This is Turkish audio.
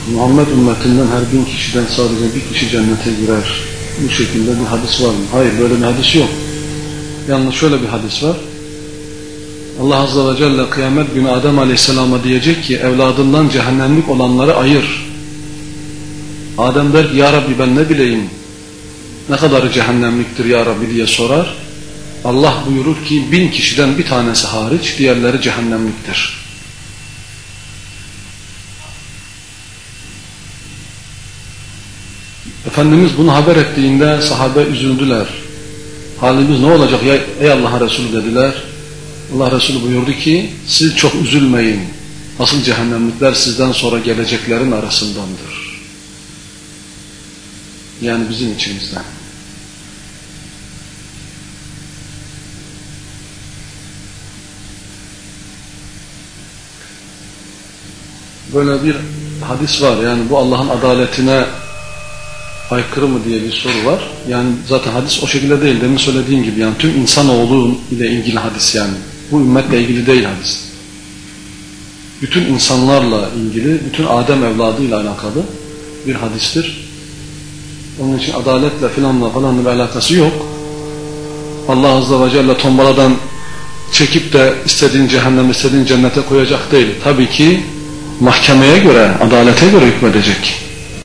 Muhammed ümmetinden her 1000 kişiden sadece bir kişi cennete girer. Bu şekilde bir hadis var mı? Hayır, böyle bir hadis yok. Yalnız şöyle bir hadis var. Allah Azze ve Celle kıyamet günü Adem Aleyhisselam'a diyecek ki evladından cehennemlik olanları ayır. Adem der ki ya Rabbi ben ne bileyim ne kadarı cehennemliktir ya Rabbi diye sorar. Allah buyurur ki 1000 kişiden bir tanesi hariç diğerleri cehennemliktir. Efendimiz bunu haber ettiğinde sahabe üzüldüler. Halimiz ne olacak ya ey Allah'ın Resulü dediler. Allah Resulü buyurdu ki siz çok üzülmeyin. Asıl cehennemlikler sizden sonra geleceklerin arasındandır. Yani bizim içimizden. Böyle bir hadis var. Yani bu Allah'ın adaletine aykırı mı diye bir soru var. Yani zaten hadis o şekilde değil. Demin söylediğim gibi yani tüm insanoğlu ile ilgili hadis yani. Bu ümmetle ilgili değil hadis. Bütün insanlarla ilgili, bütün Adem evladıyla alakalı bir hadistir. Onun için adaletle falanla bir alakası yok. Allah Azze ve Celle tombaladan çekip de istediğin cehenneme, istediğin cennete koyacak değil. Tabii ki mahkemeye göre, adalete göre hükmedecek.